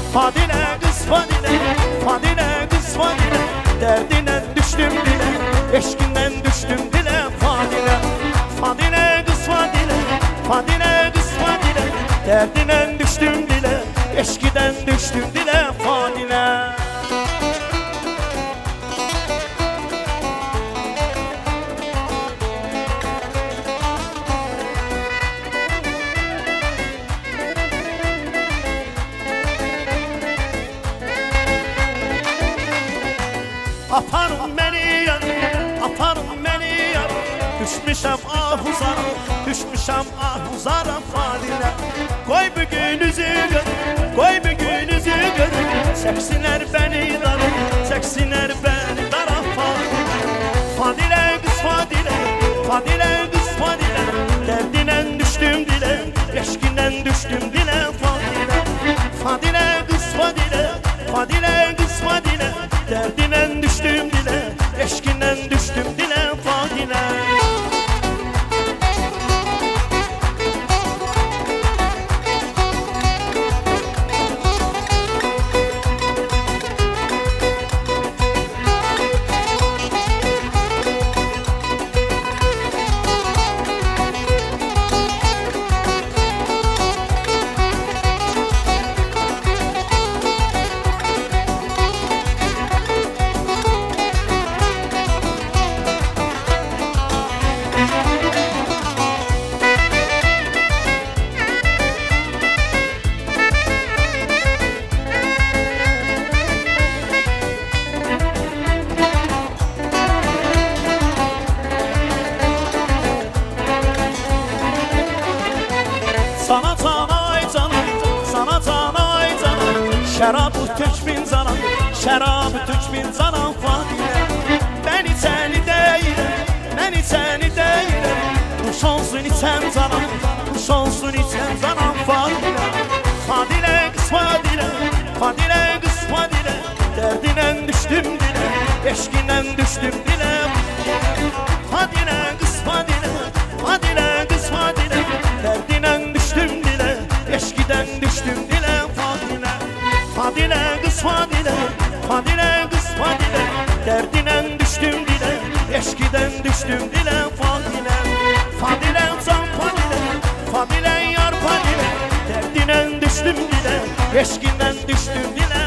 Fadile kız Fadile, Fadile kız Fadile, derdine düştüm dile, eşkinden düştüm dile. Fadile, Fadile kız Fadile, Fadile kız Fadile, derdine düştüm dile, eşkiden düştüm dile. Fadile. Aparın beni yar, aparın beni yar, düşmüşem ahuzara, düşmüşem ahuzara. Fadile, koy bugün üzülür, koy bugün üzülür, çeksinler beni dara, çeksinler beni dara. Fadile kız Fadile, Fadile kız Fadile, derdine düştüm dile, eşkinden düştüm dile. Fadile, Fadile kız Fadile, Fadile kız Fadile, derdine düştüm dile, eşkinden düştüm dile. Fadile. Sana canay canım, sana canay canım, şarabı tüç bin canım, şarabı tüç bin canım. Fadile, ben içeni değilim, ben içeni değilim, kuş olsun içen canım, kuş olsun içen canım. Fadile, Fadile kız Fadile, Fadile kız Fadile, derdine düştüm dile, eşkinden düştüm dile. Fadile kız Fadile, Fadile kız Fadile, derdine düştüm dile, eşkiden düştüm dile. Fadile, Fadile kız Fadile, Fadile kız Fadile, derdine düştüm dile, eşkiden düştüm dile. Fadile, Fadile can Fadile, Fadile yar Fadile, derdine düştüm dile, eşkinden düştüm dile.